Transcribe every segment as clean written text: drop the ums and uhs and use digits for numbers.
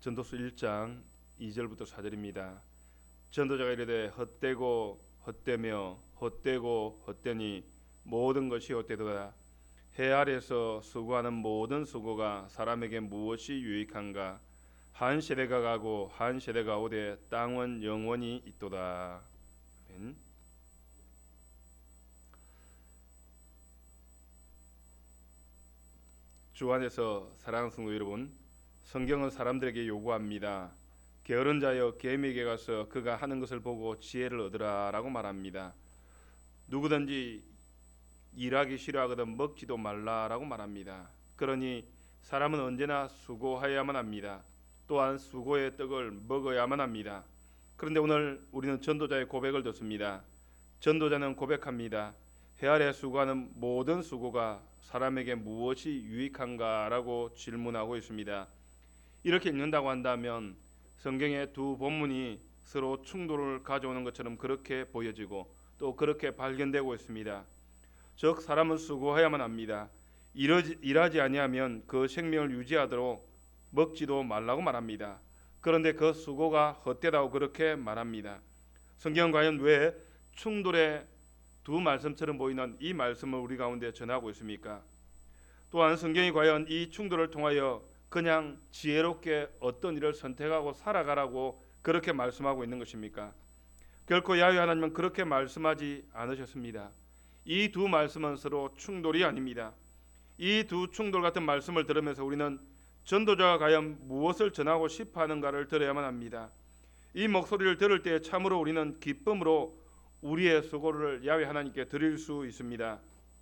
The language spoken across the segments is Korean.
전도서 1장 2절부터 4절입니다. 전도자가 이르되 헛되고 헛되며 헛되고 헛되니 모든 것이 헛되도다. 해 아래서 수고하는 모든 수고가 사람에게 무엇이 유익한가? 한 세대가 가고 한 세대가 오되 땅은 영원히 있도다. 아멘. 주 안에서 사랑하는 성도 여러분, 성경은 사람들에게 요구합니다. 게으른 자여 개미에게 가서 그가 하는 것을 보고 지혜를 얻으라라고 말합니다. 누구든지 일하기 싫어하거든 먹지도 말라라고 말합니다. 그러니 사람은 언제나 수고하여야만 합니다. 또한 수고의 떡을 먹어야만 합니다. 그런데 오늘 우리는 전도자의 고백을 듣습니다. 전도자는 고백합니다. 해 아래 수고하는 모든 수고가 사람에게 무엇이 유익한가라고 질문하고 있습니다. 이렇게 읽는다고 한다면 성경의 두 본문이 서로 충돌을 가져오는 것처럼 그렇게 보여지고 또 그렇게 발견되고 있습니다. 즉 사람은 수고해야만 합니다. 일하지 아니하면 그 생명을 유지하도록 먹지도 말라고 말합니다. 그런데 그 수고가 헛되다고 그렇게 말합니다. 성경은 과연 왜 충돌의 두 말씀처럼 보이는 이 말씀을 우리 가운데 전하고 있습니까? 또한 성경이 과연 이 충돌을 통하여 그냥 지혜롭게 어떤 일을 선택하고 살아가라고 그렇게 말씀하고 있는 것입니까? 결코 야훼 하나님은 그렇게 말씀하지 않으셨습니다. 이 두 말씀은 서로 충돌이 아닙니다. 이 두 충돌 같은 말씀을 들으면서 우리는 전도자가 과연 무엇을 전하고 싶어 하는가를 들어야만 합니다. 이 목소리를 들을 때 참으로 우리는 기쁨으로 우리의 수고를 야훼 하나님께 드릴 수 있습니다.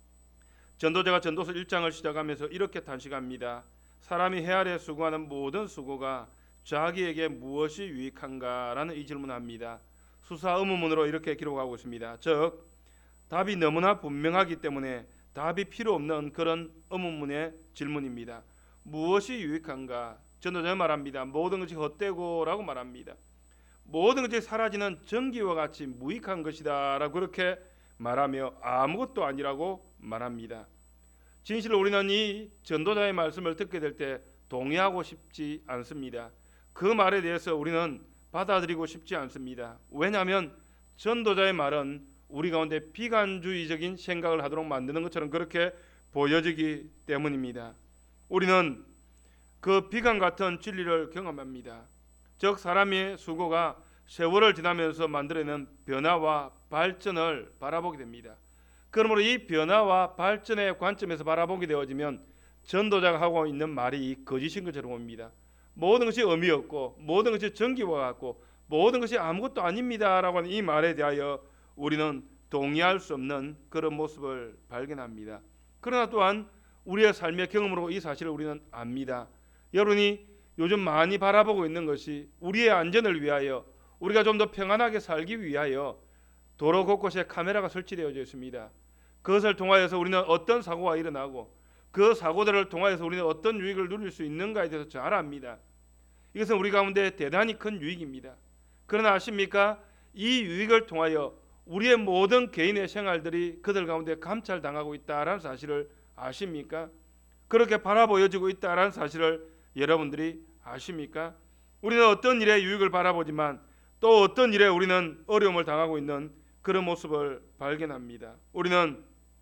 전도자가 전도서 1장을 시작하면서 이렇게 탄식합니다. 사람이 해 아래 수고하는 모든 수고가 자기에게 무엇이 유익한가라는 이 질문을 합니다. 수사 의문문으로 이렇게 기록하고 있습니다. 즉 답이 너무나 분명하기 때문에 답이 필요 없는 그런 의문문의 질문입니다. 무엇이 유익한가? 전도자는 말합니다. 모든 것이 헛되고라고 말합니다. 모든 것이 사라지는 전기와 같이 무익한 것이다 라고 그렇게 말하며 아무것도 아니라고 말합니다. 진실로 우리는 이 전도자의 말씀을 듣게 될 때 동의하고 싶지 않습니다. 그 말에 대해서 우리는 받아들이고 싶지 않습니다. 왜냐하면 전도자의 말은 우리 가운데 비관주의적인 생각을 하도록 만드는 것처럼 그렇게 보여지기 때문입니다. 우리는 그 비관 같은 진리를 경험합니다. 즉 사람의 수고가 세월을 지나면서 만들어내는 변화와 발전을 바라보게 됩니다. 그러므로 이 변화와 발전의 관점에서 바라보게 되어지면 전도자가 하고 있는 말이 거짓인 것처럼 봅니다. 모든 것이 의미 없고 모든 것이 전기와 같고 모든 것이 아무것도 아닙니다라고 하는 이 말에 대하여 우리는 동의할 수 없는 그런 모습을 발견합니다. 그러나 또한 우리의 삶의 경험으로 이 사실을 우리는 압니다. 여러분이 요즘 많이 바라보고 있는 것이 우리의 안전을 위하여 우리가 좀 더 평안하게 살기 위하여 도로 곳곳에 카메라가 설치되어져 있습니다. 그것을 통하여서 우리는 어떤 사고가 일어나고 그 사고들을 통하여서 우리는 어떤 유익을 누릴 수 있는가에 대해서 잘 압니다. 이것은 우리 가운데 대단히 큰 유익입니다. 그러나 아십니까? 이 유익을 통하여 우리의 모든 개인의 생활들이 그들 가운데 감찰당하고 있다라는 사실을 아십니까? 그렇게 바라보여지고 있다라는 사실을 여러분들이 아십니까? 우리는 어떤 일에 유익을 바라보지만 또 어떤 일에 우리는 어려움을 당하고 있는 그런 모습을 발견합니다. 우리는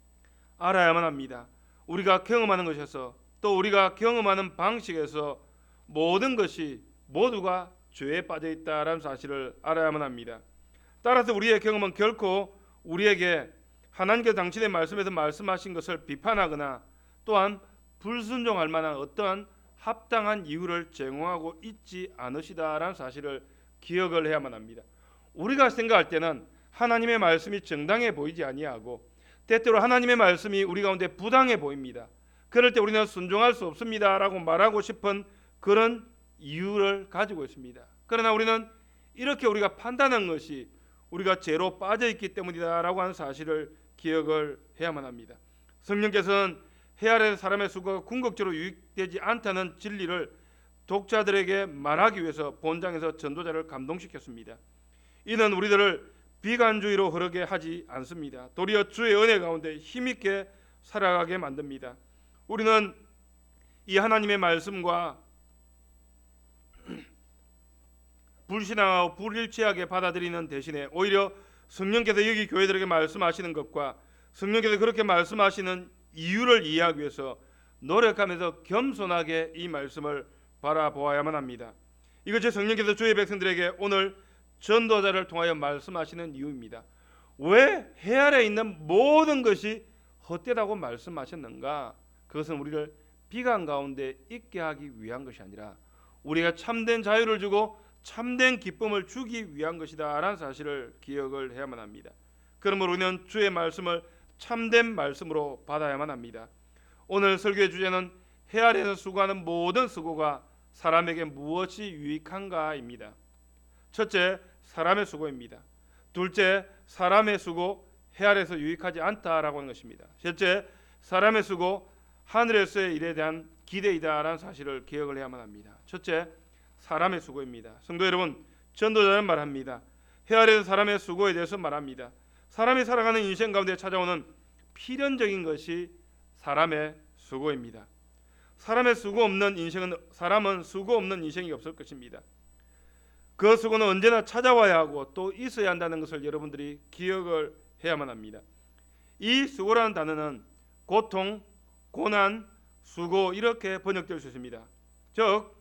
알아야만 합니다. 우리가 경험하는 것에서 또 우리가 경험하는 방식에서 모든 것이 모두가 죄에 빠져 있다라는 사실을 알아야만 합니다. 따라서 우리의 경험은 결코 우리에게 하나님께서 당신의 말씀에서 말씀하신 것을 비판하거나 또한 불순종할 만한 어떠한 합당한 이유를 제공하고 있지 않으시다라는 사실을 기억을 해야만 합니다. 우리가 생각할 때는 하나님의 말씀이 정당해 보이지 아니하고 때때로 하나님의 말씀이 우리 가운데 부당해 보입니다. 그럴 때 우리는 순종할 수 없습니다라고 말하고 싶은 그런 이유를 가지고 있습니다. 그러나 우리는 이렇게 우리가 판단한 것이 우리가 죄로 빠져있기 때문이다라고 하는 사실을 기억을 해야만 합니다. 성령께서는 해 아래 사람의 수고가 궁극적으로 유익되지 않다는 진리를 독자들에게 말하기 위해서 본장에서 전도자를 감동시켰습니다. 이는 우리들을 비관주의로 흐르게 하지 않습니다. 도리어 주의 은혜 가운데 힘있게 살아가게 만듭니다. 우리는 이 하나님의 말씀과 불신앙하고 불일치하게 받아들이는 대신에 오히려 성령께서 여기 교회들에게 말씀하시는 것과 성령께서 그렇게 말씀하시는 이유를 이해하기 위해서 노력하면서 겸손하게 이 말씀을 바라보아야만 합니다. 이것이 성령께서 주의 백성들에게 오늘 전도자를 통하여 말씀하시는 이유입니다. 왜 해 아래에 있는 모든 것이 헛되다고 말씀하셨는가? 그것은 우리를 비관 가운데 있게 하기 위한 것이 아니라 우리가 참된 자유를 주고 참된 기쁨을 주기 위한 것이다 라는 사실을 기억을 해야만 합니다. 그러므로 우리는 주의 말씀을 참된 말씀으로 받아야만 합니다. 오늘 설교의 주제는 해 아래에서 수고하는 모든 수고가 사람에게 무엇이 유익한가입니다. 첫째, 사람의 수고입니다. 둘째, 사람의 수고 해 아래에서 유익하지 않다라고 하는 것입니다. 셋째, 사람의 수고 하늘에서의 일에 대한 기대이다라는 사실을 기억을 해야만 합니다. 첫째, 사람의 수고입니다. 성도 여러분, 전도자는 말합니다. 해 아래에서 사람의 수고에 대해서 말합니다. 사람이 살아가는 인생 가운데 찾아오는 필연적인 것이 사람의 수고입니다. 사람은 수고 없는 인생이 없을 것입니다. 그 수고는 언제나 찾아와야 하고 또 있어야 한다는 것을 여러분들이 기억을 해야만 합니다. 이 수고라는 단어는 고통, 고난, 수고 이렇게 번역될 수 있습니다. 즉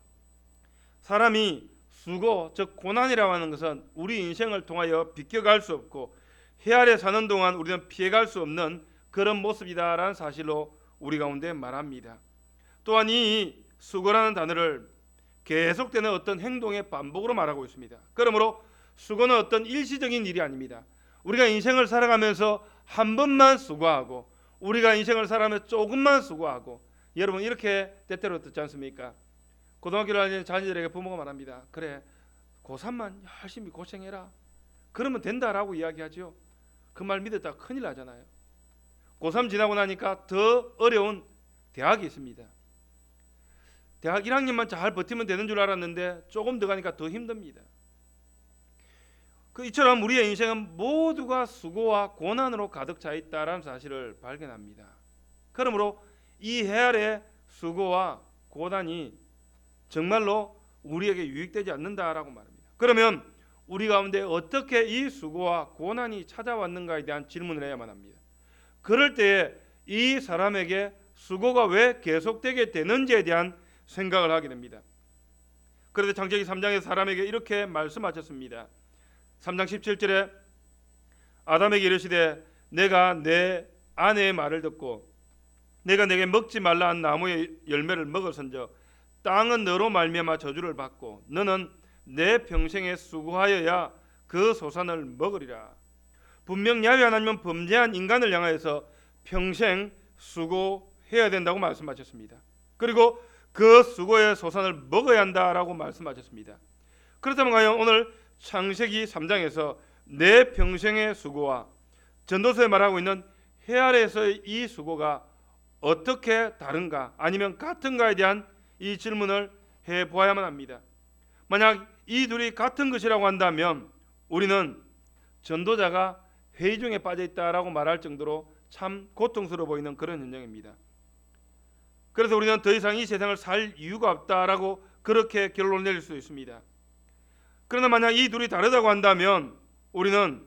사람이 수고, 즉 고난이라고 하는 것은 우리 인생을 통하여 비껴갈 수 없고 해 아래 사는 동안 우리는 피해갈 수 없는 그런 모습이다라는 사실로 우리 가운데 말합니다. 또한 이 수고라는 단어를 계속되는 어떤 행동의 반복으로 말하고 있습니다. 그러므로 수고는 어떤 일시적인 일이 아닙니다. 우리가 인생을 살아가면서 한 번만 수고하고 우리가 인생을 살아가면서 조금만 수고하고 여러분 이렇게 때때로 듣지 않습니까? 고등학교를 다니는 자녀들에게 부모가 말합니다. 그래 고3만 열심히 고생해라. 그러면 된다라고 이야기하죠. 그 말 믿었다가 큰일 나잖아요. 고3 지나고 나니까 더 어려운 대학이 있습니다. 대학 1학년만 잘 버티면 되는 줄 알았는데 조금 더 가니까 더 힘듭니다. 이처럼 우리의 인생은 모두가 수고와 고난으로 가득 차 있다라는 사실을 발견합니다. 그러므로 이 해 아래 수고와 고난이 정말로 우리에게 유익되지 않는다라고 말합니다. 그러면 우리 가운데 어떻게 이 수고와 고난이 찾아왔는가에 대한 질문을 해야만 합니다. 그럴 때에 이 사람에게 수고가 왜 계속되게 되는지에 대한 생각을 하게 됩니다. 그래서 창세기 3장에서 사람에게 이렇게 말씀하셨습니다. 3장 17절에 아담에게 이르시되 내가 내 아내의 말을 듣고 내가 내게 먹지 말라 한 나무의 열매를 먹을선적 땅은 너로 말미암아 저주를 받고 너는 내 평생에 수고하여야 그 소산을 먹으리라. 분명 야훼 하나님은 범죄한 인간을 향하여서 평생 수고해야 된다고 말씀하셨습니다. 그리고 그 수고의 소산을 먹어야 한다라고 말씀하셨습니다. 그렇다면 과연 오늘 창세기 3장에서 내 평생의 수고와 전도서에 말하고 있는 해 아래에서의 이 수고가 어떻게 다른가 아니면 같은가에 대한 이 질문을 해보아야만 합니다. 만약 이 둘이 같은 것이라고 한다면 우리는 전도자가 회의중에 빠져있다라고 말할 정도로 참 고통스러워 보이는 그런 현장입니다. 그래서 우리는 더 이상 이 세상을 살 이유가 없다라고 그렇게 결론을 내릴 수 있습니다. 그러나 만약 이 둘이 다르다고 한다면 우리는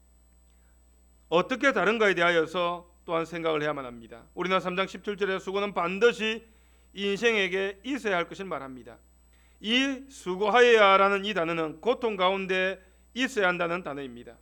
어떻게 다른가에 대하여서 또한 생각을 해야만 합니다. 우리는 3장 17절에 수고는 반드시 인생에게 있어야 할 것을 말합니다. 이 수고하여야라는 이 단어는 고통 가운데 있어야 한다는 단어입니다.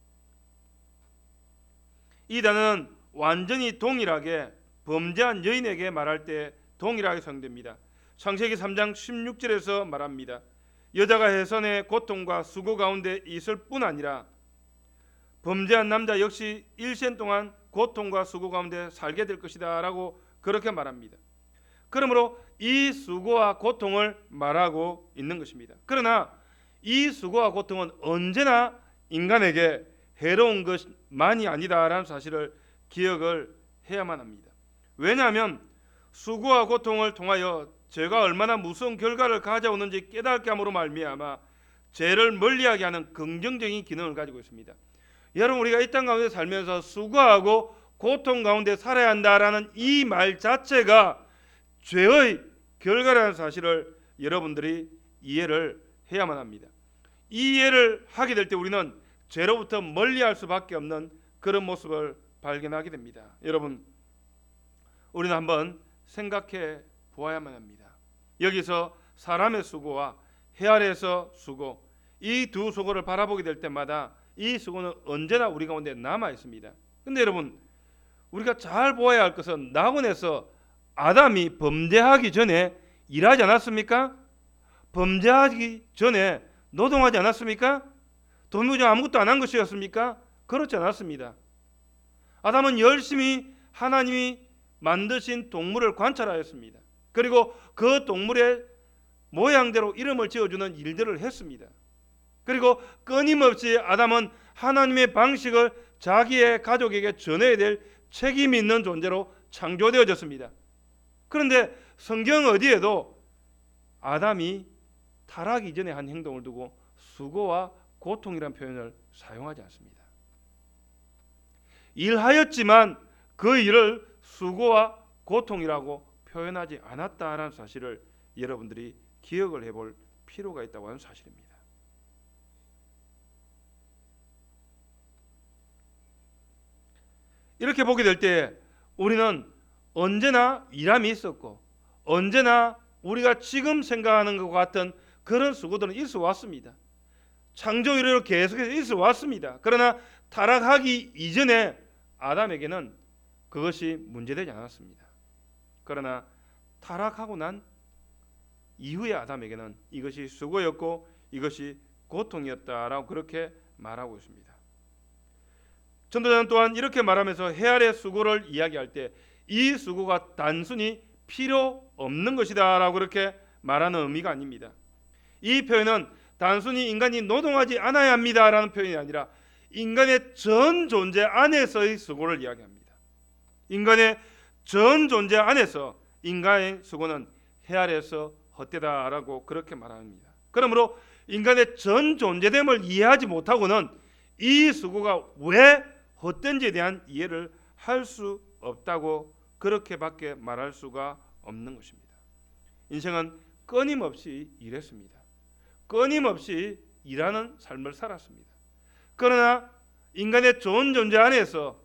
이 단어는 완전히 동일하게 범죄한 여인에게 말할 때 동일하게 사용됩니다. 창세기 3장 16절에서 말합니다. 여자가 해선의 고통과 수고 가운데 있을 뿐 아니라 범죄한 남자 역시 일생 동안 고통과 수고 가운데 살게 될 것이다 라고 그렇게 말합니다. 그러므로 이 수고와 고통을 말하고 있는 것입니다. 그러나 이 수고와 고통은 언제나 인간에게 해로운 것만이 아니다라는 사실을 기억을 해야만 합니다. 왜냐하면 수고와 고통을 통하여 죄가 얼마나 무서운 결과를 가져오는지 깨닫게 함으로 말미암아 죄를 멀리하게 하는 긍정적인 기능을 가지고 있습니다. 여러분 우리가 이 땅 가운데 살면서 수고하고 고통 가운데 살아야 한다라는 이 말 자체가 죄의 결과라는 사실을 여러분들이 이해를 해야만 합니다. 이 이해를 하게 될 때 우리는 죄로부터 멀리할 수밖에 없는 그런 모습을 발견하게 됩니다. 여러분, 우리는 한번 생각해 보아야만 합니다. 여기서 사람의 수고와 해 아래에서 수고, 이 두 수고를 바라보게 될 때마다 이 수고는 언제나 우리 가운데 남아 있습니다. 근데 여러분, 우리가 잘 보아야 할 것은 낙원에서 아담이 범죄하기 전에 일하지 않았습니까? 범죄하기 전에 노동하지 않았습니까? 돈 부정 아무것도 안 한 것이었습니까? 그렇지 않았습니다. 아담은 열심히 하나님이 만드신 동물을 관찰하였습니다. 그리고 그 동물의 모양대로 이름을 지어주는 일들을 했습니다. 그리고 끊임없이 아담은 하나님의 방식을 자기의 가족에게 전해야 될 책임이 있는 존재로 창조되어졌습니다. 그런데 성경 어디에도 아담이 타락 이전에 한 행동을 두고 수고와 고통이라는 표현을 사용하지 않습니다. 일하였지만 그 일을 수고와 고통이라고 표현하지 않았다라는 사실을 여러분들이 기억을 해볼 필요가 있다고 하는 사실입니다. 이렇게 보게 될 때 우리는 언제나 일함이 있었고 언제나 우리가 지금 생각하는 것과 같은 그런 수고들은 있어 왔습니다. 창조 이래로 계속해서 있어 왔습니다. 그러나 타락하기 이전에 아담에게는 그것이 문제되지 않았습니다. 그러나 타락하고 난 이후에 아담에게는 이것이 수고였고 이것이 고통이었다라고 그렇게 말하고 있습니다. 전도자는 또한 이렇게 말하면서 해 아래 수고를 이야기할 때 이 수고가 단순히 필요 없는 것이다 라고 그렇게 말하는 의미가 아닙니다. 이 표현은 단순히 인간이 노동하지 않아야 합니다 라는 표현이 아니라 인간의 전 존재 안에서의 수고를 이야기합니다. 인간의 전 존재 안에서 인간의 수고는 해 아래에서 헛되다라고 그렇게 말합니다. 그러므로 인간의 전 존재됨을 이해하지 못하고는 이 수고가 왜 헛된지에 대한 이해를 할 수 없다고 그렇게밖에 말할 수가 없는 것입니다. 인생은 끊임없이 일했습니다. 끊임없이 일하는 삶을 살았습니다. 그러나 인간의 좋은 존재 안에서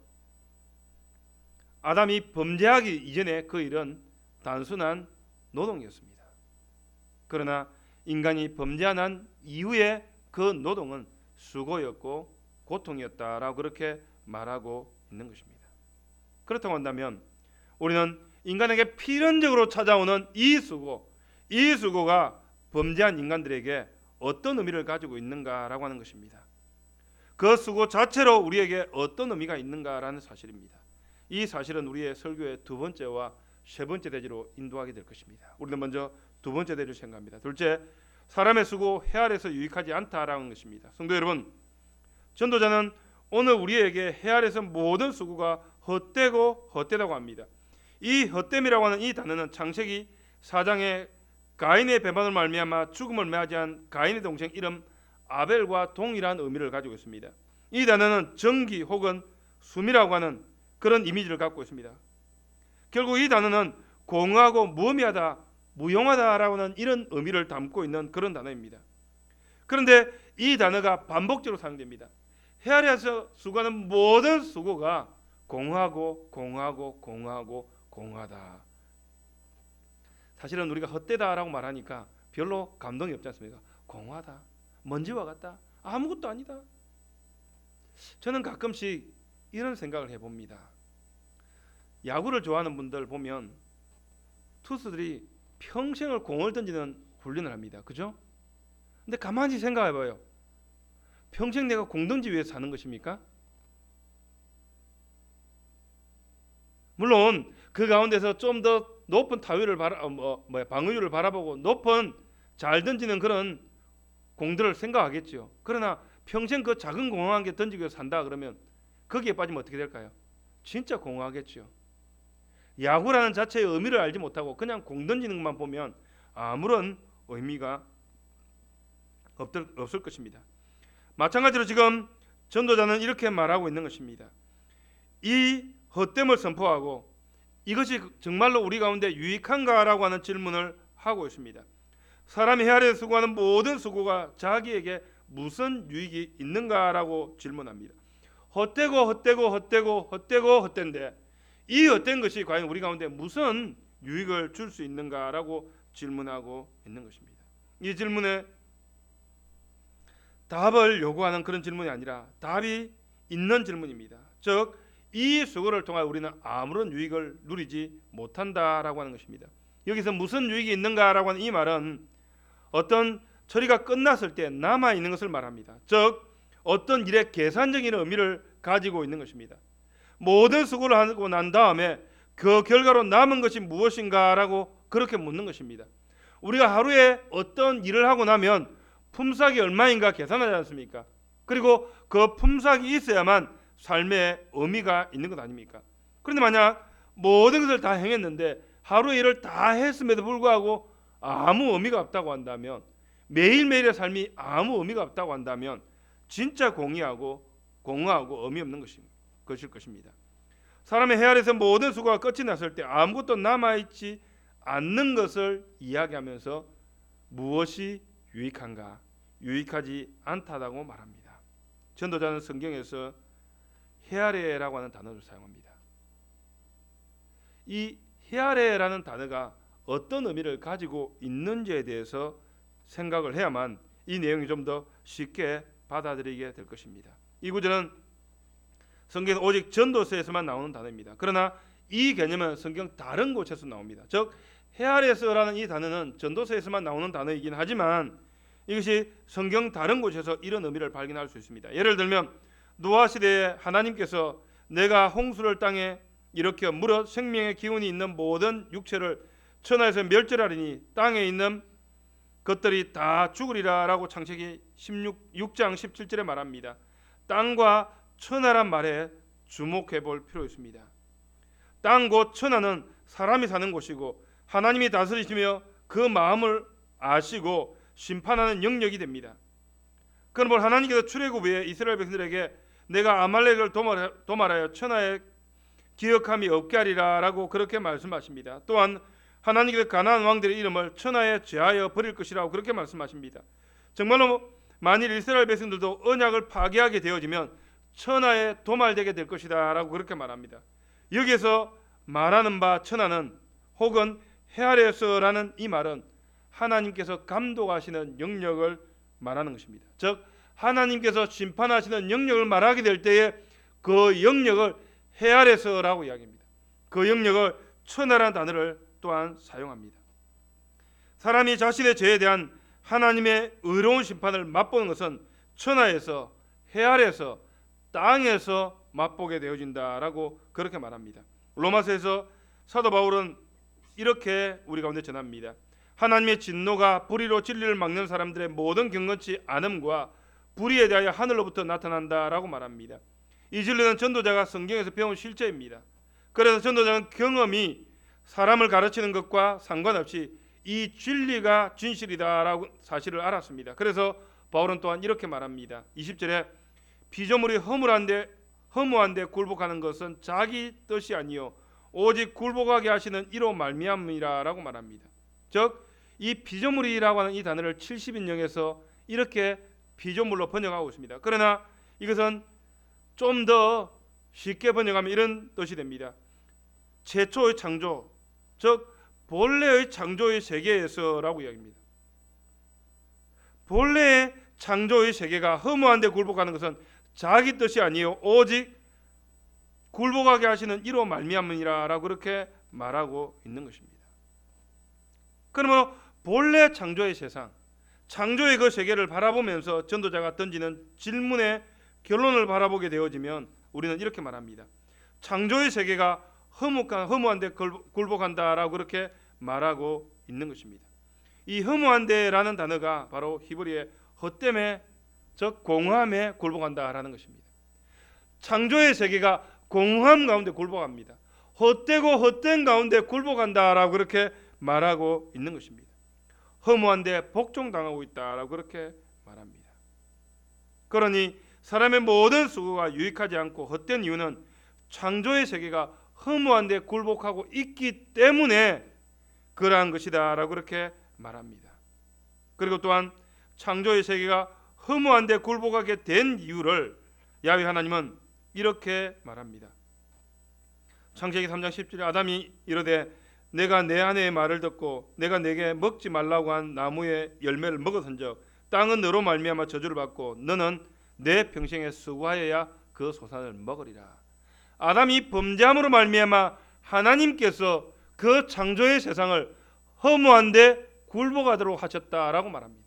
아담이 범죄하기 이전에 그 일은 단순한 노동이었습니다. 그러나 인간이 범죄한 이후에 그 노동은 수고였고 고통이었다라고 그렇게 말하고 있는 것입니다. 그렇다고 한다면 우리는 인간에게 필연적으로 찾아오는 이 수고가 범죄한 인간들에게 어떤 의미를 가지고 있는가라고 하는 것입니다. 그 수고 자체로 우리에게 어떤 의미가 있는가라는 사실입니다. 이 사실은 우리의 설교의 두 번째와 세 번째 대지로 인도하게 될 것입니다. 우리는 먼저 두 번째 대지를 생각합니다. 둘째, 사람의 수고 해 아래에서 유익하지 않다라는 것입니다. 성도 여러분, 전도자는 오늘 우리에게 해 아래에서 모든 수고가 헛되다고 합니다. 이 헛됨이라고 하는 이 단어는 창세기 4장의 가인의 배반으로 말미암아 죽음을 맞이한 가인의 동생 이름 아벨과 동일한 의미를 가지고 있습니다. 이 단어는 정기 혹은 숨이라고 하는 그런 이미지를 갖고 있습니다. 결국 이 단어는 공허하고 무의미하다, 무용하다라고 하는 이런 의미를 담고 있는 그런 단어입니다. 그런데 이 단어가 반복적으로 사용됩니다. 해 아래에서 수고하는 모든 수고가 공허하고 공허하다. 사실은 우리가 헛되다라고 말하니까 별로 감동이 없지 않습니까? 공허하다, 먼지와 같다, 아무것도 아니다. 저는 가끔씩 이런 생각을 해봅니다. 야구를 좋아하는 분들 보면 투수들이 평생을 공을 던지는 훈련을 합니다. 그죠? 근데 가만히 생각해봐요. 평생 내가 공 던지기 위해서 사는 것입니까? 물론 그 가운데서 좀 더 높은 방어율을 바라보고 높은 잘 던지는 그런 공들을 생각하겠죠. 그러나 평생 그 작은 공 한 개 던지기 위해서 산다 그러면 거기에 빠지면 어떻게 될까요? 진짜 공허하겠죠. 야구라는 자체의 의미를 알지 못하고 그냥 공 던지는 것만 보면 아무런 의미가 없을 것입니다. 마찬가지로 지금 전도자는 이렇게 말하고 있는 것입니다. 이 헛됨을 선포하고 이것이 정말로 우리 가운데 유익한가라고 하는 질문을 하고 있습니다. 사람이 해 아래에 수고하는 모든 수고가 자기에게 무슨 유익이 있는가라고 질문합니다. 헛되고 헛된데 이 헛된 것이 과연 우리 가운데 무슨 유익을 줄 수 있는가라고 질문하고 있는 것입니다. 이 질문에 답을 요구하는 그런 질문이 아니라 답이 있는 질문입니다. 즉, 이 수고를 통해 우리는 아무런 유익을 누리지 못한다라고 하는 것입니다. 여기서 무슨 유익이 있는가라고 하는 이 말은 어떤 처리가 끝났을 때 남아 있는 것을 말합니다. 즉, 어떤 일의 계산적인 의미를 가지고 있는 것입니다. 모든 수고를 하고 난 다음에 그 결과로 남은 것이 무엇인가라고 그렇게 묻는 것입니다. 우리가 하루에 어떤 일을 하고 나면 품삯이 얼마인가 계산하지 않습니까? 그리고 그 품삯이 있어야만 삶에 의미가 있는 것 아닙니까? 그런데 만약 모든 것을 다 행했는데 하루 일을 다 했음에도 불구하고 아무 의미가 없다고 한다면, 매일매일의 삶이 아무 의미가 없다고 한다면 진짜 공허하고 의미 없는 것일 것입니다. 사람의 해 아래서 모든 수고가 끝이 났을 때 아무것도 남아있지 않는 것을 이야기하면서 무엇이 유익한가? 유익하지 않다고 말합니다. 전도자는 성경에서 해 아래라고 하는 단어를 사용합니다. 이 해 아래라는 단어가 어떤 의미를 가지고 있는지에 대해서 생각을 해야만 이 내용이 좀 더 쉽게 받아들이게 될 것입니다. 이 구절은 성경에서 오직 전도서에서만 나오는 단어입니다. 그러나 이 개념은 성경 다른 곳에서 나옵니다. 즉, 해 아래서라는 이 단어는 전도서에서만 나오는 단어이긴 하지만 이것이 성경 다른 곳에서 이런 의미를 발견할 수 있습니다. 예를 들면 노아 시대에 하나님께서 내가 홍수를 땅에 일으켜 물어 생명의 기운이 있는 모든 육체를 천하에서 멸절하리니 땅에 있는 것들이 다 죽으리라라고 창세기 6장 17절에 말합니다. 땅과 천하란 말에 주목해 볼 필요 있습니다. 땅 곧 천하는 사람이 사는 곳이고 하나님이 다스리시며 그 마음을 아시고 심판하는 영역이 됩니다. 그러므로 하나님께서 출애굽에 이스라엘 백성들에게 내가 아말렉을 도말하여 천하에 기억함이 없게 하리라라고 그렇게 말씀하십니다. 또한 하나님께서 가나안 왕들의 이름을 천하에 제하여 버릴 것이라고 그렇게 말씀하십니다. 정말로 만일 이스라엘 백성들도 언약을 파괴하게 되어지면 천하에 도말되게 될 것이다 라고 그렇게 말합니다. 여기에서 말하는 바 천하는 혹은 해 아래서라는 이 말은 하나님께서 감독하시는 영역을 말하는 것입니다. 즉, 하나님께서 심판하시는 영역을 말하게 될 때에 그 영역을 해 아래서라고 이야기합니다. 그 영역을 천하라는 단어를 또한 사용합니다. 사람이 자신의 죄에 대한 하나님의 의로운 심판을 맛보는 것은 천하에서, 해 아래서, 땅에서 맛보게 되어진다라고 그렇게 말합니다. 로마서에서 사도 바울은 이렇게 우리 가운데 전합니다. 하나님의 진노가 불의로 진리를 막는 사람들의 모든 경건치 않음과 불의에 대하여 하늘로부터 나타난다라고 말합니다. 이 진리는 전도자가 성경에서 배운 실제입니다. 그래서 전도자는 경험이 사람을 가르치는 것과 상관없이 이 진리가 진실이다라고 사실을 알았습니다. 그래서 바울은 또한 이렇게 말합니다. 20절에 피조물이 허무한데 굴복하는 것은 자기 뜻이 아니요 오직 굴복하게 하시는 이로 말미암이라라고 말합니다. 즉, 이 피조물이라고 하는 이 단어를 70인용에서 이렇게 피조물로 번역하고 있습니다. 그러나 이것은 좀 더 쉽게 번역하면 이런 뜻이 됩니다. 최초의 창조, 즉 본래의 창조의 세계에서라고 이야기합니다. 본래의 창조의 세계가 허무한데 굴복하는 것은 자기 뜻이 아니요 오직 굴복하게 하시는 이로 말미암으니라라고 그렇게 말하고 있는 것입니다. 그러므로 본래 창조의 세상, 창조의 그 세계를 바라보면서 전도자가 던지는 질문의 결론을 바라보게 되어지면 우리는 이렇게 말합니다. 창조의 세계가 허무한데 굴복한다라고 그렇게 말하고 있는 것입니다. 이 허무한데라는 단어가 바로 히브리의 헛됨에, 즉 공허함에 굴복한다라는 것입니다. 창조의 세계가 공허함 가운데 굴복합니다. 헛되고 헛된 가운데 굴복한다라고 그렇게 말하고 있는 것입니다. 허무한데 복종당하고 있다라고 그렇게 말합니다. 그러니 사람의 모든 수고가 유익하지 않고 헛된 이유는 창조의 세계가 허무한데 굴복하고 있기 때문에 그러한 것이다라고 그렇게 말합니다. 그리고 또한 창조의 세계가 허무한 데 굴복하게 된 이유를 야훼 하나님은 이렇게 말합니다. 창세기 3장 10절에 아담이 이르되 내가 내 아내의 말을 듣고 내가 내게 먹지 말라고 한 나무의 열매를 먹었은즉 땅은 너로 말미암아 저주를 받고 너는 내 평생에 수고하여야 그 소산을 먹으리라. 아담이 범죄함으로 말미암아 하나님께서 그 창조의 세상을 허무한데 굴복하도록 하셨다라고 말합니다.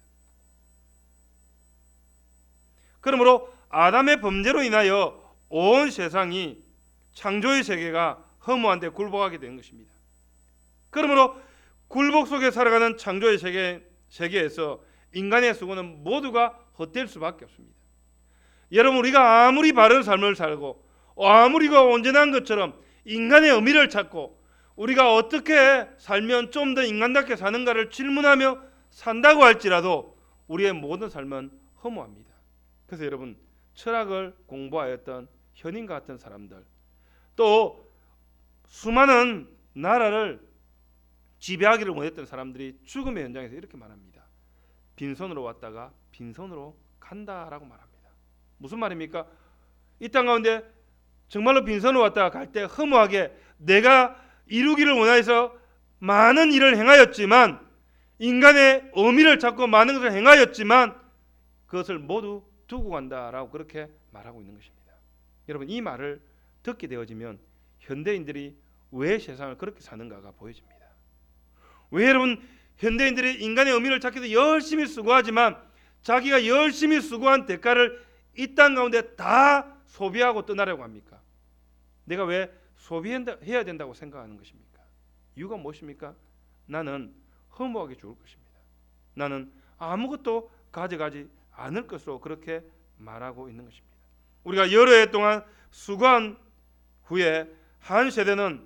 그러므로 아담의 범죄로 인하여 온 세상이 창조의 세계가 허무한데 굴복하게 된 것입니다. 그러므로 굴복 속에 살아가는 창조의 세계에서 인간의 수고는 모두가 헛될 수밖에 없습니다. 여러분, 우리가 아무리 바른 삶을 살고 아무리가 온전한 것처럼 인간의 의미를 찾고 우리가 어떻게 살면 좀 더 인간답게 사는가를 질문하며 산다고 할지라도 우리의 모든 삶은 허무합니다. 그래서 여러분, 철학을 공부하였던 현인과 같은 사람들, 또 수많은 나라를 지배하기를 원했던 사람들이 죽음의 현장에서 이렇게 말합니다. 빈손으로 왔다가 빈손으로 간다라고 말합니다. 무슨 말입니까? 이 땅 가운데 정말로 빈손으로 왔다가 갈 때 허무하게 내가 이루기를 원해서 많은 일을 행하였지만, 인간의 의미를 찾고 많은 것을 행하였지만 그것을 모두 두고 간다라고 그렇게 말하고 있는 것입니다. 여러분, 이 말을 듣게 되어지면 현대인들이 왜 세상을 그렇게 사는가가 보여집니다. 왜 여러분, 현대인들이 인간의 의미를 찾기 위해서 열심히 수고하지만 자기가 열심히 수고한 대가를 이 땅 가운데 다 소비하고 떠나려고 합니까? 내가 왜 소비해야 된다고 생각하는 것입니까? 이유가 무엇입니까? 나는 허무하게 죽을 것입니다. 나는 아무것도 가져가지 않을 것으로 그렇게 말하고 있는 것입니다. 우리가 여러 해 동안 수고한 후에 한 세대는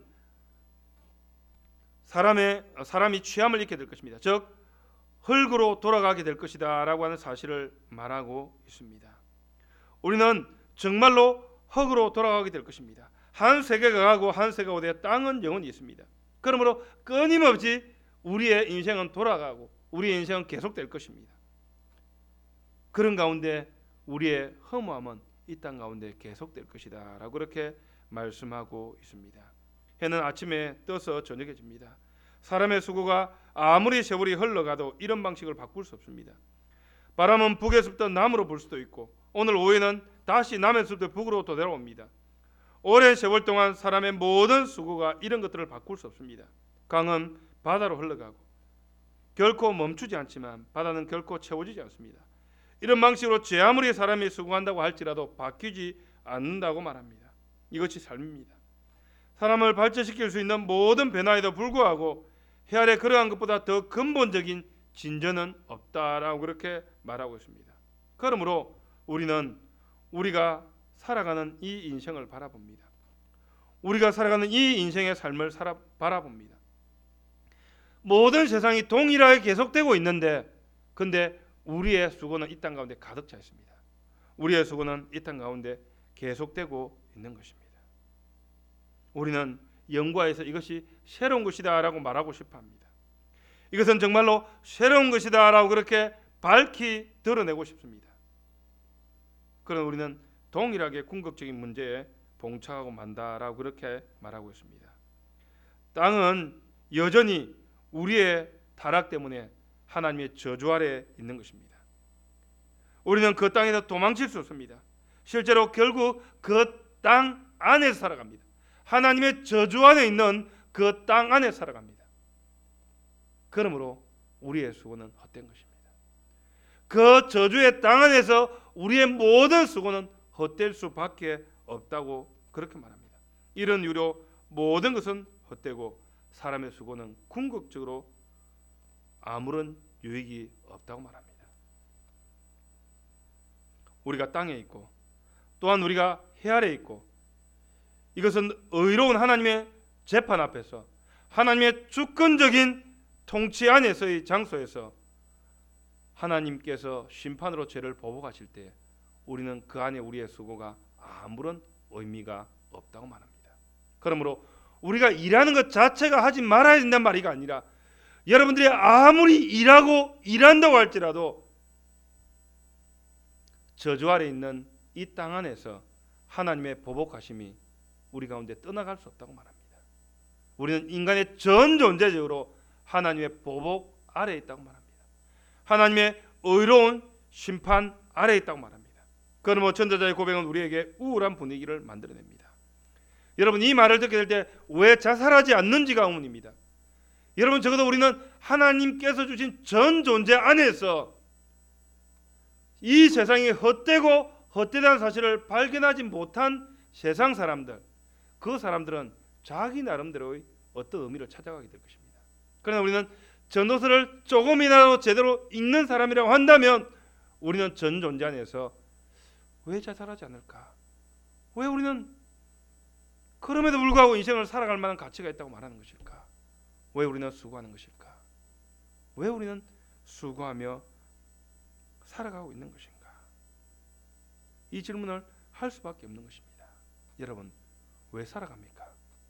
사람이 취함을 잃게 될 것입니다. 즉 흙으로 돌아가게 될 것이다 라고 하는 사실을 말하고 있습니다. 우리는 정말로 흙으로 돌아가게 될 것입니다. 한 세계가 가고 한 세계가 오되 땅은 영원히 있습니다. 그러므로 끊임없이 우리의 인생은 돌아가고 우리의 인생은 계속될 것입니다. 그런 가운데 우리의 허무함은 이 땅 가운데 계속될 것이다 라고 그렇게 말씀하고 있습니다. 해는 아침에 떠서 저녁에 집니다. 사람의 수고가 아무리 세월이 흘러가도 이런 방식을 바꿀 수 없습니다. 바람은 북에서부터 남으로 불 수도 있고 오늘 오후에는 다시 남에서부터 북으로 되돌아옵니다. 오랜 세월 동안 사람의 모든 수고가 이런 것들을 바꿀 수 없습니다. 강은 바다로 흘러가고 결코 멈추지 않지만 바다는 결코 채워지지 않습니다. 이런 방식으로 제 아무리 사람이 수고한다고 할지라도 바뀌지 않는다고 말합니다. 이것이 삶입니다. 사람을 발전시킬 수 있는 모든 변화에도 불구하고 해 아래 그러한 것보다 더 근본적인 진전은 없다라고 그렇게 말하고 있습니다. 그러므로 우리는 우리가 살아가는 이 인생을 바라봅니다. 우리가 살아가는 이 인생의 삶을 바라봅니다. 모든 세상이 동일하게 계속되고 있는데 근데 우리의 수고는 이 땅 가운데 가득 차 있습니다. 우리의 수고는 이 땅 가운데 계속되고 있는 것입니다. 우리는 연구하여서 이것이 새로운 것이다 라고 말하고 싶어 합니다. 이것은 정말로 새로운 것이다 라고 그렇게 밝히 드러내고 싶습니다. 그러나 우리는 동일하게 궁극적인 문제에 봉착하고 만다라고 그렇게 말하고 있습니다. 땅은 여전히 우리의 타락 때문에 하나님의 저주 아래 있는 것입니다. 우리는 그 땅에서 도망칠 수 없습니다. 실제로 결국 그 땅 안에서 살아갑니다. 하나님의 저주 안에 있는 그 땅 안에 살아갑니다. 그러므로 우리의 수고는 헛된 것입니다. 그 저주의 땅 안에서 우리의 모든 수고는 헛될 수밖에 없다고 그렇게 말합니다. 이런 이유로 모든 것은 헛되고 사람의 수고는 궁극적으로 아무런 유익이 없다고 말합니다. 우리가 땅에 있고 또한 우리가 해 아래에 있고 이것은 의로운 하나님의 재판 앞에서 하나님의 주권적인 통치 안에서의 장소에서 하나님께서 심판으로 죄를 보복하실 때 우리는 그 안에 우리의 수고가 아무런 의미가 없다고 말합니다. 그러므로 우리가 일하는 것 자체가 하지 말아야 된다는 말이 아니라 여러분들이 아무리 일한다고 할지라도 저주 아래 있는 이 땅 안에서 하나님의 보복하심이 우리 가운데 떠나갈 수 없다고 말합니다. 우리는 인간의 전 존재적으로 하나님의 보복 아래에 있다고 말합니다. 하나님의 의로운 심판 아래에 있다고 말합니다. 그러므로 전도자의 고백은 우리에게 우울한 분위기를 만들어냅니다. 여러분, 이 말을 듣게 될 때 왜 자살하지 않는지가 의문입니다. 여러분, 적어도 우리는 하나님께서 주신 전 존재 안에서 이 세상이 헛되고 헛되다는 사실을 발견하지 못한 세상 사람들, 그 사람들은 자기 나름대로의 어떤 의미를 찾아가게 될 것입니다. 그러나 우리는 전도서를 조금이라도 제대로 읽는 사람이라고 한다면 우리는 전 존재 안에서 왜 자살하지 않을까? 왜 우리는 그럼에도 불구하고 인생을 살아갈 만한 가치가 있다고 말하는 것일까? 왜 우리는 수고하는 것일까? 왜 우리는 수고하며 살아가고 있는 것인가? 이 질문을 할 수밖에 없는 것입니다. 여러분, 왜 살아갑니까?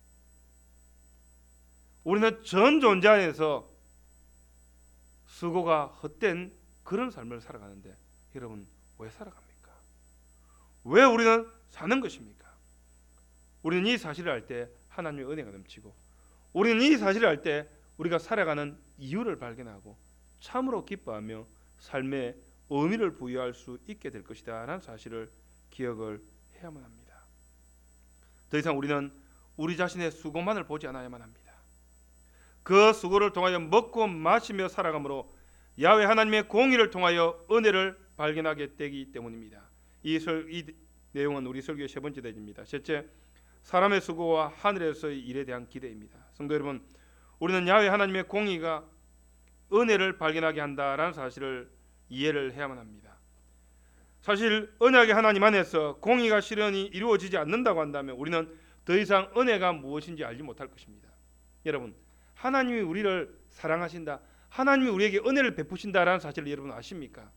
우리는 전 존재 안에서 수고가 헛된 그런 삶을 살아가는데 여러분, 왜 살아갑니까? 왜 우리는 사는 것입니까? 우리는 이 사실을 알 때 하나님의 은혜가 넘치고, 우리는 이 사실을 알 때 우리가 살아가는 이유를 발견하고 참으로 기뻐하며 삶의 의미를 부여할 수 있게 될 것이다 라는 사실을 기억을 해야만 합니다. 더 이상 우리는 우리 자신의 수고만을 보지 않아야만 합니다. 그 수고를 통하여 먹고 마시며 살아가므로 야훼 하나님의 공의를 통하여 은혜를 발견하게 되기 때문입니다. 이 내용은 우리 설교의 세 번째 대지입니다. 셋째, 사람의 수고와 하늘에서의 일에 대한 기대입니다. 성도 여러분, 우리는 야훼 하나님의 공의가 은혜를 발견하게 한다라는 사실을 이해를 해야만 합니다. 사실 언약의 하나님 안에서 공의가 실현이 이루어지지 않는다고 한다면 우리는 더 이상 은혜가 무엇인지 알지 못할 것입니다. 여러분, 하나님이 우리를 사랑하신다, 하나님이 우리에게 은혜를 베푸신다라는 사실을 여러분 아십니까?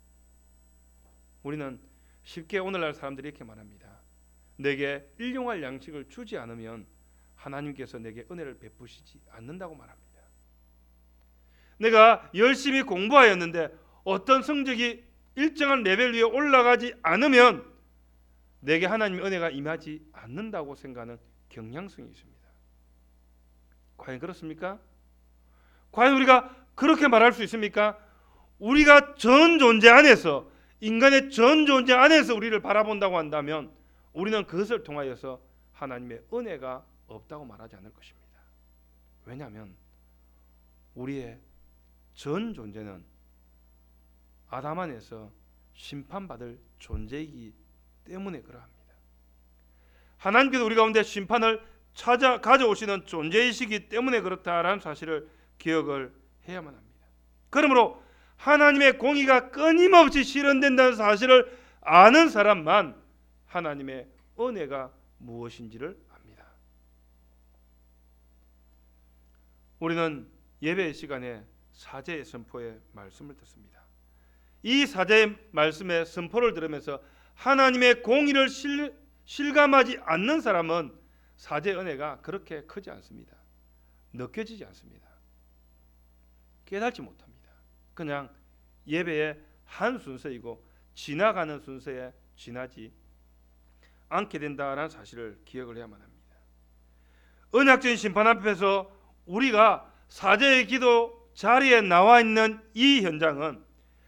우리는 쉽게 오늘날 사람들이 이렇게 말합니다. 내게 일용할 양식을 주지 않으면 하나님께서 내게 은혜를 베푸시지 않는다고 말합니다. 내가 열심히 공부하였는데 어떤 성적이 일정한 레벨 위에 올라가지 않으면 내게 하나님의 은혜가 임하지 않는다고 생각하는 경향성이 있습니다. 과연 그렇습니까? 과연 우리가 그렇게 말할 수 있습니까? 우리가 전 존재 안에서, 인간의 전 존재 안에서 우리를 바라본다고 한다면 우리는 그것을 통하여서 하나님의 은혜가 없다고 말하지 않을 것입니다. 왜냐하면 우리의 전 존재는 아담 안에서 심판받을 존재이기 때문에 그러합니다. 하나님께서 우리 가운데 심판을 가져오시는 존재이시기 때문에 그렇다라는 사실을 기억을 해야만 합니다. 그러므로 하나님의 공의가 끊임없이 실현된다는 사실을 아는 사람만 하나님의 은혜가 무엇인지를 압니다. 우리는 예배 시간에 사제의 선포의 말씀을 듣습니다. 이 사제의 말씀의 선포를 들으면서 하나님의 공의를 실감하지 않는 사람은 사제의 은혜가 그렇게 크지 않습니다. 느껴지지 않습니다. 깨닫지 못합니다. 그냥 예배의 한 순서이고 지나가는 순서에 지나지 않게 된다는 사실을 기억을 해야만 합니다. 언약적인 심판 앞에서 우리가 사제의 기도 자리에 나와 있는 이 현장은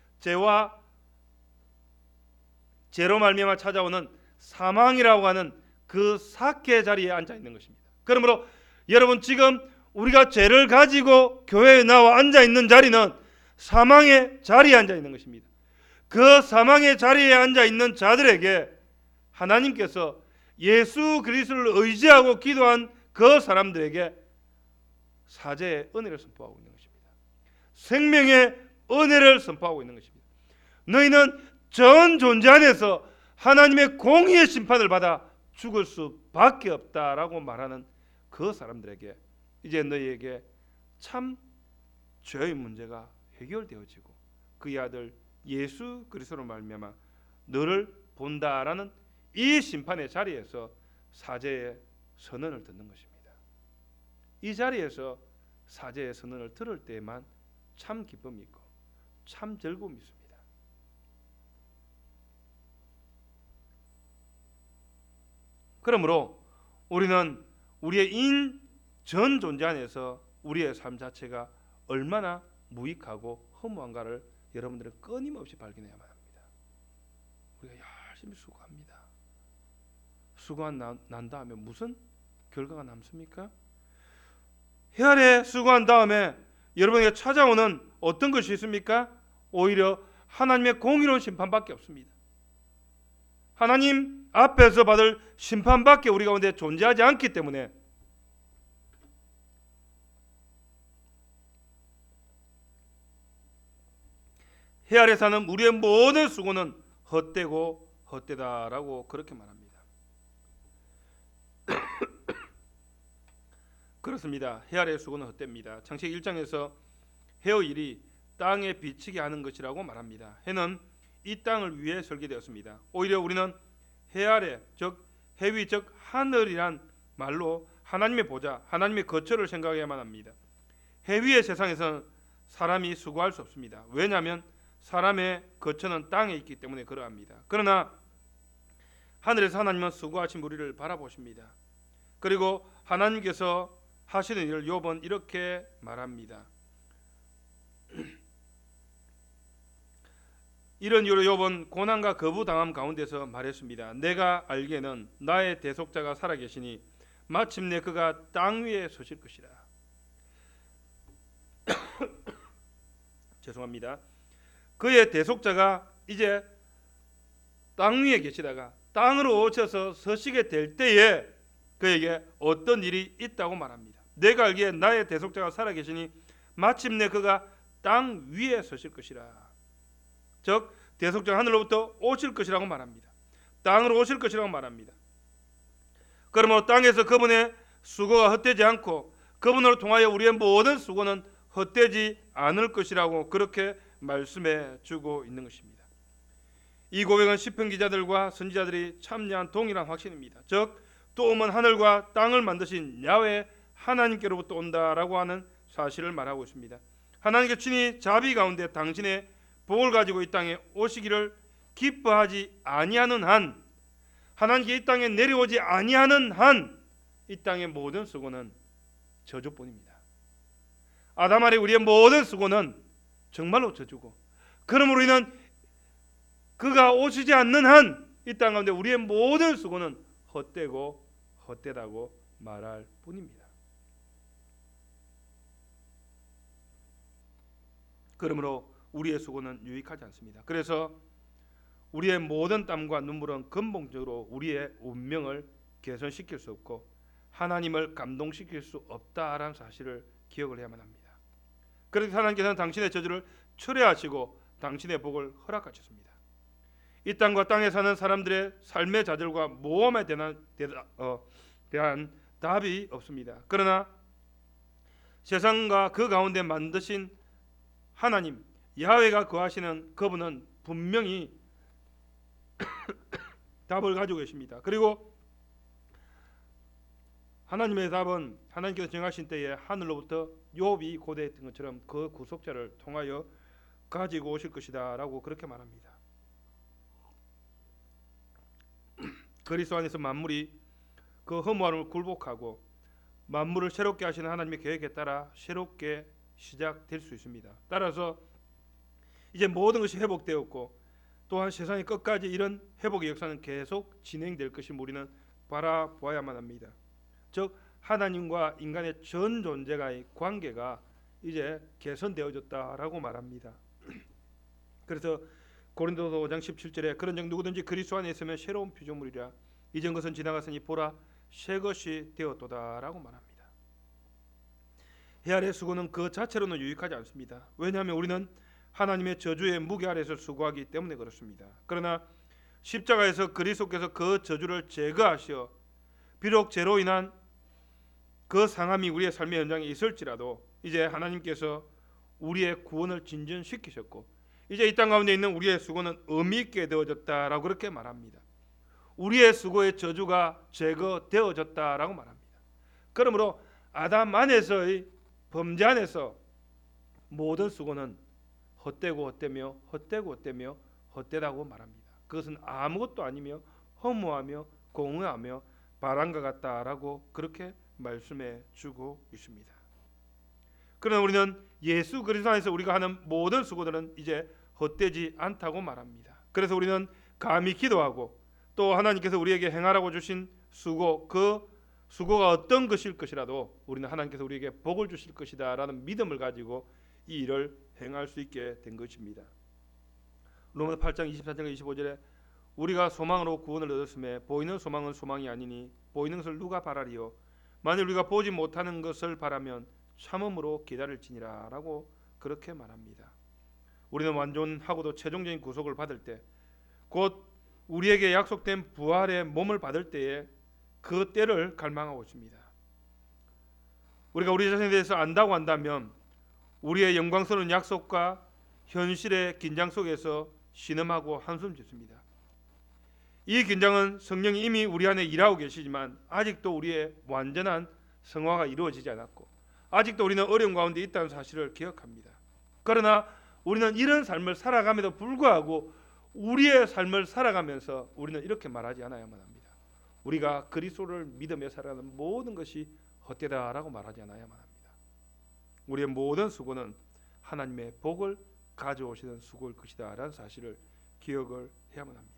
죄로 말미암아 찾아오는 사망이라고 하는 그 사케 자리에 앉아 있는 것입니다. 그러므로 여러분, 지금 우리가 죄를 가지고 교회에 나와 앉아 있는 자리는 사망의 자리에 앉아 있는 것입니다. 그 사망의 자리에 앉아 있는 자들에게 하나님께서 예수 그리스도를 의지하고 기도한 그 사람들에게 사제의 은혜를 선포하고 있는 것입니다. 생명의 은혜를 선포하고 있는 것입니다. 너희는 전 존재 안에서 하나님의 공의의 심판을 받아 죽을 수밖에 없다라고 말하는 그 사람들에게 이제 너희에게 참 죄의 문제가 해결되어지고 그의 아들 예수 그리스도로 말미암아 너를 본다라는 이 심판의 자리에서 사제의 선언을 듣는 것입니다. 이 자리에서 사제의 선언을 들을 때에만 참 기쁨이 있고 참 즐거움이 있습니다. 그러므로 우리는 우리의 인 전 존재 안에서 우리의 삶 자체가 얼마나 무익하고 허무한가를 여러분들은 끊임없이 발견해야만 합니다. 우리가 열심히 수고합니다. 수고한 난 다음에 무슨 결과가 남습니까? 헤아려 수고한 다음에 여러분에게 찾아오는 어떤 것이 있습니까? 오히려 하나님의 공의로운 심판밖에 없습니다. 하나님 앞에서 받을 심판밖에 우리 가운데 존재하지 않기 때문에 해 아래 사는 우리의 모든 수고는 헛되고 헛되다라고 그렇게 말합니다. 그렇습니다. 해 아래의 수고는 헛됩니다. 창세기 1장에서 해의 일이 땅에 비치게 하는 것이라고 말합니다. 해는 이 땅을 위해 설계되었습니다. 오히려 우리는 해 아래, 즉 해위, 즉 하늘이란 말로 하나님의 보좌, 하나님의 거처를 생각해야만 합니다. 해 위의 세상에서는 사람이 수고할 수 없습니다. 왜냐하면 사람의 거처는 땅에 있기 때문에 그러합니다. 그러나 하늘에서 하나님은 수고하신 우리를 바라보십니다. 그리고 하나님께서 하시는 일을 욥은 이렇게 말합니다. 이런 이유로 욥은 고난과 거부당함 가운데서 말했습니다. 내가 알기에는 나의 대속자가 살아계시니 마침내 그가 땅 위에 서실 것이라. 죄송합니다. 그의 대속자가 이제 땅 위에 계시다가 땅으로 오셔서 서시게 될 때에 그에게 어떤 일이 있다고 말합니다. 내가 알기에 나의 대속자가 살아계시니 마침내 그가 땅 위에 서실 것이라. 즉 대속자가 하늘로부터 오실 것이라고 말합니다. 땅으로 오실 것이라고 말합니다. 그러므로 땅에서 그분의 수고가 헛되지 않고 그분으로 통하여 우리의 모든 수고는 헛되지 않을 것이라고 그렇게 말씀해 주고 있는 것입니다. 이 고백은 시편 기자들과 선지자들이 참여한 동일한 확신입니다. 즉 도움은 하늘과 땅을 만드신 야훼 하나님께로부터 온다라고 하는 사실을 말하고 있습니다. 하나님께 친히 자비 가운데 당신의 복을 가지고 이 땅에 오시기를 기뻐하지 아니하는 한, 하나님께 이 땅에 내려오지 아니하는 한 이 땅의 모든 수고는 저주뿐입니다. 아담 아래 우리의 모든 수고는 정말로 저주고, 그러므로 우리는 그가 오시지 않는 한 이 땅 가운데 우리의 모든 수고는 헛되고 헛되다고 말할 뿐입니다. 그러므로 우리의 수고는 유익하지 않습니다. 그래서 우리의 모든 땀과 눈물은 근본적으로 우리의 운명을 개선시킬 수 없고 하나님을 감동시킬 수 없다라는 사실을 기억을 해야만 합니다. 그래서 하나님께서는 당신의 저주를 철회하시고 당신의 복을 허락하셨습니다. 이 땅과 땅에 사는 사람들의 삶의 좌절과 모험에 대한 답이 없습니다. 그러나 세상과 그 가운데 만드신 하나님 야훼가 거하시는 그분은 분명히 답을 가지고 계십니다. 그리고 하나님의 답은 하나님께서 정하신 때에 하늘로부터 욥이 고대했던 것처럼 그 구속자를 통하여 가지고 오실 것이다 라고 그렇게 말합니다. 그리스도 안에서 만물이 그 허무함을 굴복하고 만물을 새롭게 하시는 하나님의 계획에 따라 새롭게 시작될 수 있습니다. 따라서 이제 모든 것이 회복되었고 또한 세상의 끝까지 이런 회복의 역사는 계속 진행될 것임을 우리는 바라보아야만 합니다. 즉 하나님과 인간의 전 존재가의 관계가 이제 개선되어졌다라고 말합니다. 그래서 고린도서 5장 17절에 그런즉 누구든지 그리스도 안에 있으면 새로운 피조물이라 이전 것은 지나갔으니 보라 새 것이 되었도다라고 말합니다. 해 아래 수고는 그 자체로는 유익하지 않습니다. 왜냐하면 우리는 하나님의 저주의 무게 아래서 수고하기 때문에 그렇습니다. 그러나 십자가에서 그리스도께서 그 저주를 제거하시어 비록 죄로 인한 그 상함이 우리의 삶의 현장에 있을지라도 이제 하나님께서 우리의 구원을 진전시키셨고 이제 이 땅 가운데 있는 우리의 수고는 의미 있게 되어졌다라고 그렇게 말합니다. 우리의 수고의 저주가 제거되어졌다라고 말합니다. 그러므로 아담 안에서의 범죄 안에서 모든 수고는 헛되고 헛되며 헛되고 헛되며 헛되다고 말합니다. 그것은 아무것도 아니며 허무하며 공허하며 바람과 같다라고 그렇게 말씀해 주고 있습니다. 그러나 우리는 예수 그리스도 안에서 우리가 하는 모든 수고들은 이제 헛되지 않다고 말합니다. 그래서 우리는 감히 기도하고 또 하나님께서 우리에게 행하라고 주신 수고, 그 수고가 어떤 것일 것이라도 우리는 하나님께서 우리에게 복을 주실 것이다 라는 믿음을 가지고 이 일을 행할 수 있게 된 것입니다. 로마서 8장 24절 25절에 우리가 소망으로 구원을 얻었음에 보이는 소망은 소망이 아니니 보이는 것을 누가 바라리요? 만일 우리가 보지 못하는 것을 바라면 참음으로 기다릴지니라 라고 그렇게 말합니다. 우리는 완전하고도 최종적인 구속을 받을 때, 곧 우리에게 약속된 부활의 몸을 받을 때에 그 때를 갈망하고 있습니다. 우리가 우리 자신에 대해서 안다고 한다면 우리의 영광스러운 약속과 현실의 긴장 속에서 신음하고 한숨 짓습니다. 이 긴장은 성령이 이미 우리 안에 일하고 계시지만 아직도 우리의 완전한 성화가 이루어지지 않았고 아직도 우리는 어려움 가운데 있다는 사실을 기억합니다. 그러나 우리는 이런 삶을 살아감에도 불구하고 우리의 삶을 살아가면서 우리는 이렇게 말하지 않아야만 합니다. 우리가 그리스도를 믿으며 살아가는 모든 것이 헛되다라고 말하지 않아야만 합니다. 우리의 모든 수고는 하나님의 복을 가져오시는 수고일 것이다 라는 사실을 기억을 해야만 합니다.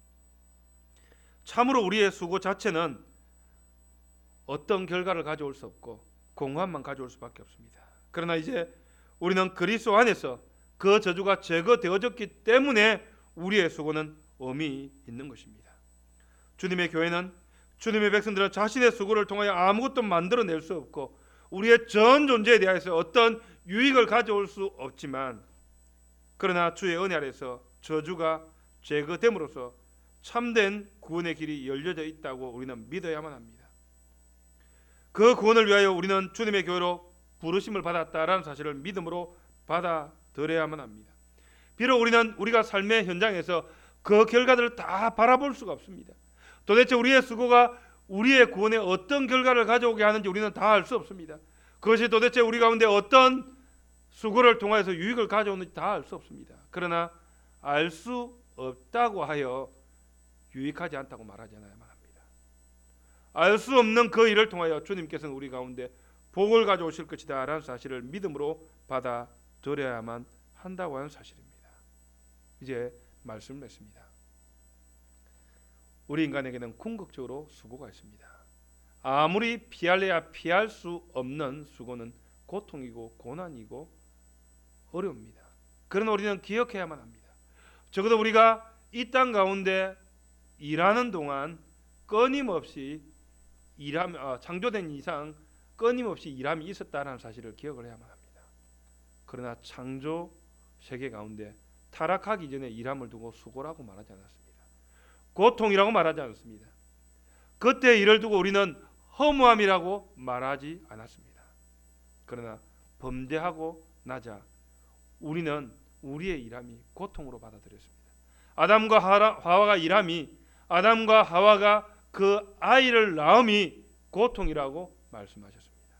참으로 우리의 수고 자체는 어떤 결과를 가져올 수 없고 공허함만 가져올 수밖에 없습니다. 그러나 이제 우리는 그리스도 안에서 그 저주가 제거되어졌기 때문에 우리의 수고는 의미 있는 것입니다. 주님의 교회는, 주님의 백성들은 자신의 수고를 통하여 아무것도 만들어낼 수 없고 우리의 전 존재에 대해서 어떤 유익을 가져올 수 없지만, 그러나 주의 은혜 아래서 저주가 제거됨으로써 참된 구원의 길이 열려져 있다고 우리는 믿어야만 합니다. 그 구원을 위하여 우리는 주님의 교회로 부르심을 받았다라는 사실을 믿음으로 받아들여야만 합니다. 비록 우리는 우리가 삶의 현장에서 그 결과들을 다 바라볼 수가 없습니다. 도대체 우리의 수고가 우리의 구원에 어떤 결과를 가져오게 하는지 우리는 다 알 수 없습니다. 그것이 도대체 우리 가운데 어떤 수고를 통해서 유익을 가져오는지 다 알 수 없습니다. 그러나 알 수 없다고 하여 유익하지 않다고 말하지 않아야만 합니다. 알 수 없는 그 일을 통하여 주님께서는 우리 가운데 복을 가져오실 것이다 라는 사실을 믿음으로 받아들여야만 한다고 하는 사실입니다. 이제 말씀을 맺습니다. 우리 인간에게는 궁극적으로 수고가 있습니다. 아무리 피할래야 피할 수 없는 수고는 고통이고 고난이고 어려웁니다. 그러나 우리는 기억해야만 합니다. 적어도 우리가 이 땅 가운데 일하는 동안 끊임없이 창조된 이상 끊임없이 일함이 있었다는 사실을 기억을 해야만 합니다. 그러나 창조 세계 가운데 타락하기 전에 일함을 두고 수고라고 말하지 않았습니다. 고통이라고 말하지 않았습니다. 그때 일을 두고 우리는 허무함이라고 말하지 않았습니다. 그러나 범죄하고 나자 우리는 우리의 일함이 고통으로 받아들였습니다. 아담과 하와가 일함이, 아담과 하와가 그 아이를 낳음이 고통이라고 말씀하셨습니다.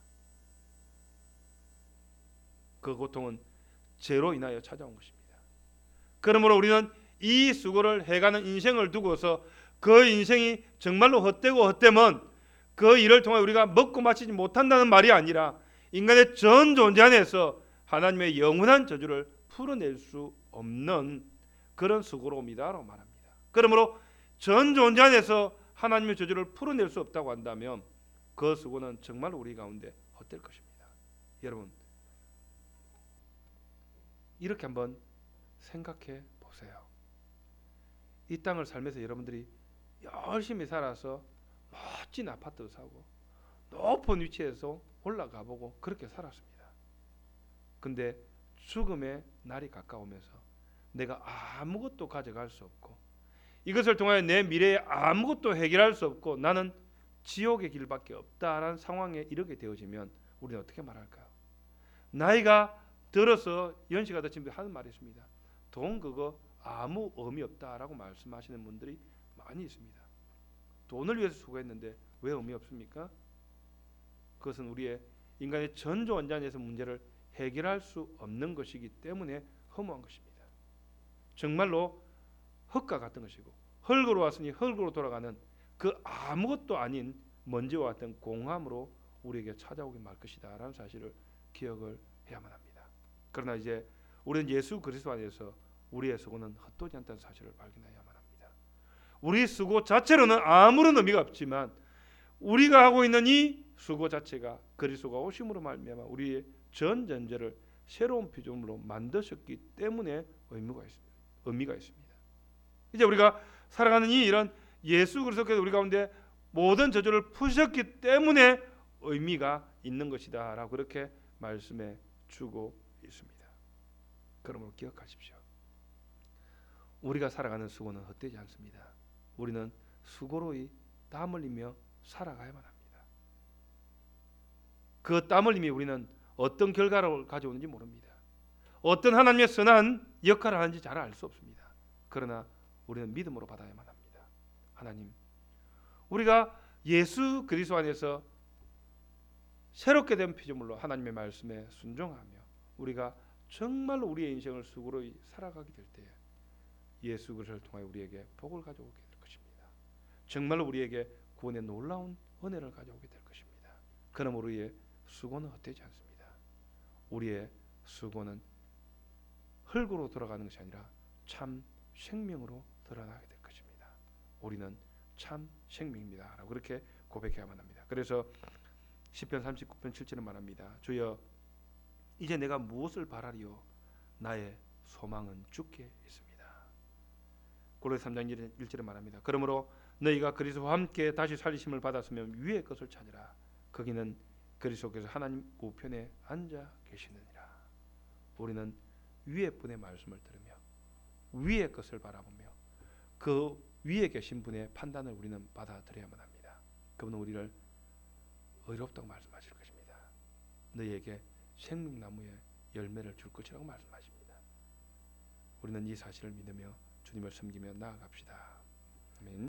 그 고통은 죄로 인하여 찾아온 것입니다. 그러므로 우리는 이 수고를 해가는 인생을 두고서 그 인생이 정말로 헛되고 헛되면 그 일을 통해 우리가 먹고 마치지 못한다는 말이 아니라 인간의 전 존재 안에서 하나님의 영원한 저주를 풀어낼 수 없는 그런 수고로옵니다라고 말합니다. 그러므로 전 존재 안에서 하나님의 저주를 풀어낼 수 없다고 한다면 그 수고는 정말 우리 가운데 헛될 것입니다. 여러분, 이렇게 한번 생각해 보세요. 이 땅을 살면서 여러분들이 열심히 살아서 멋진 아파트 사고 높은 위치에서 올라가 보고 그렇게 살았습니다. 근데 죽음의 날이 가까우면서 내가 아무것도 가져갈 수 없고 이것을 통하여 내 미래에 아무것도 해결할 수 없고 나는 지옥의 길밖에 없다라는 상황에 이르게 되어지면 우리는 어떻게 말할까요? 나이가 들어서 연세가 드신 분들 하는 말이 있습니다. 돈 그거 아무 의미 없다라고 말씀하시는 분들이 많이 있습니다. 돈을 위해서 수고했는데 왜 의미 없습니까? 그것은 우리의 인간의 전조 원자에서 문제를 해결할 수 없는 것이기 때문에 허무한 것입니다. 정말로 흙과 같은 것이고 흙으로 왔으니 흙으로 돌아가는 그 아무것도 아닌 먼지와 같은 공함으로 우리에게 찾아오게 말 것이다 라는 사실을 기억을 해야만 합니다. 그러나 이제 우리는 예수 그리스도 안에서 우리의 수고는 헛되지 않다는 사실을 발견해야만 합니다. 우리 수고 자체로는 아무런 의미가 없지만 우리가 하고 있는 이 수고 자체가 그리스도가 오심으로 말미암아 우리의 전 전제를 새로운 피조물로 만드셨기 때문에 의미가 있습니다. 이제 우리가 살아가는 이런 예수 그리스도께서 우리 가운데 모든 저주를 푸셨기 때문에 의미가 있는 것이다라고 그렇게 말씀해 주고 있습니다. 그러므로 기억하십시오. 우리가 살아가는 수고는 헛되지 않습니다. 우리는 수고로이 땀 흘리며 살아가야만 합니다. 그 땀 흘림이 우리는 어떤 결과를 가져오는지 모릅니다. 어떤 하나님의 선한 역할을 하는지 잘 알 수 없습니다. 그러나 우리는 믿음으로 받아야만 합니다. 하나님, 우리가 예수 그리스도 안에서 새롭게 된 피조물로 하나님의 말씀에 순종하며 우리가 정말로 우리의 인생을 수고로이 살아가게 될 때에 예수 그리스도를 통해 우리에게 복을 가져오게 될 것입니다. 정말로 우리에게 구원의 놀라운 은혜를 가져오게 될 것입니다. 그러므로 우리의 수고는 헛되지 않습니다. 우리의 수고는 흙으로 돌아가는 것이 아니라 참 생명으로 드러나게 될 것입니다. 우리는 참 생명입니다 라고 그렇게 고백해야만 합니다. 그래서 시편 39편 7절에 말합니다. 주여 이제 내가 무엇을 바라리요? 나의 소망은 주께 있습니다. 고린도서 3장 1절에 말합니다. 그러므로 너희가 그리스도와 함께 다시 살리심을 받았으면 위의 것을 찾으라. 거기는 그리스도께서 하나님 우편에 앉아 계시느니라. 우리는 위의 분의 말씀을 들으며 위의 것을 바라보며 그 위에 계신 분의 판단을 우리는 받아들여야만 합니다. 그분은 우리를 의롭다고 말씀하실 것입니다. 너희에게 생명나무의 열매를 줄 것이라고 말씀하십니다. 우리는 이 사실을 믿으며 주님을 섬기며 나아갑시다. 아멘.